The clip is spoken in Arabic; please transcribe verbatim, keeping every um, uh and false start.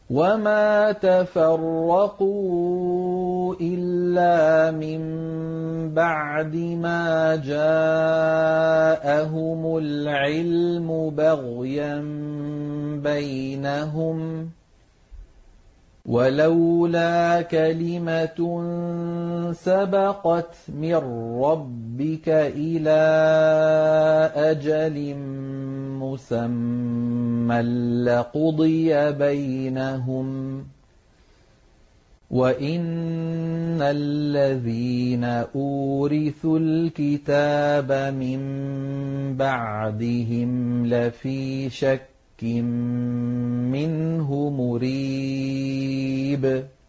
وَمَا تَفَرَّقُوا إِلَّا مِن بَعْدِ مَا جَاءَهُمُ الْعِلْمُ بَغْيًا بَيْنَهُمْ ۚ وَلَوْلَا كَلِمَةٌ سَبَقَتْ مِن رَّبِّكَ إِلَىٰ أَجَلٍ مُّسَمًّى لَّقُضِيَ بَيْنَهُمْ ۚ وَإِنَّ الَّذِينَ أُورِثُوا الْكِتَابَ مِن بَعْدِهِمْ لَفِي شَكٍّ مِّنْهُ مُرِيبٍ